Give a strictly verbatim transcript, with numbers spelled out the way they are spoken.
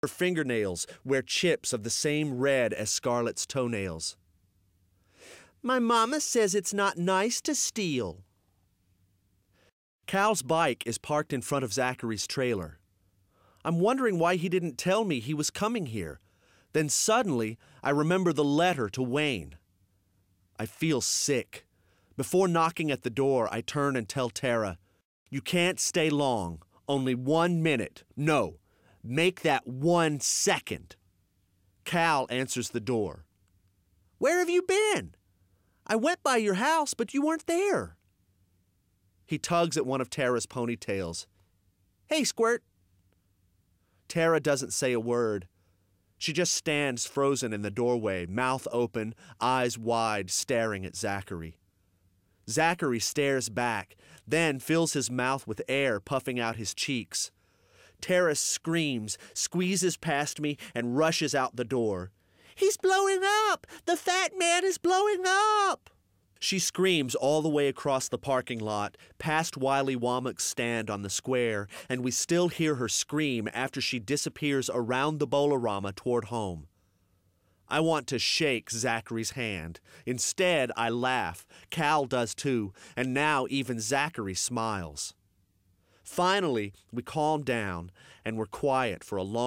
Her fingernails wear chips of the same red as Scarlett's toenails. My mama says it's not nice to steal. Cal's bike is parked in front of Zachary's trailer. I'm wondering why he didn't tell me he was coming here. Then suddenly, I remember the letter to Wayne. I feel sick. Before knocking at the door, I turn and tell Tara, you can't stay long. Only one minute. No, make that one second. Cal answers the door. Where have you been? I went by your house, but you weren't there. He tugs at one of Tara's ponytails. Hey, Squirt. Tara doesn't say a word. She just stands frozen in the doorway, mouth open, eyes wide, staring at Zachary. Zachary stares back, then fills his mouth with air puffing out his cheeks. Tara screams, squeezes past me, and rushes out the door. He's blowing up! The fat man is blowing up! She screams all the way across the parking lot, past Wiley Womack's stand on the square, and we still hear her scream after she disappears around the Bowl-O-Rama toward home. I want to shake Zachary's hand. Instead, I laugh. Cal does too, and now even Zachary smiles. Finally, we calm down, and we're quiet for a long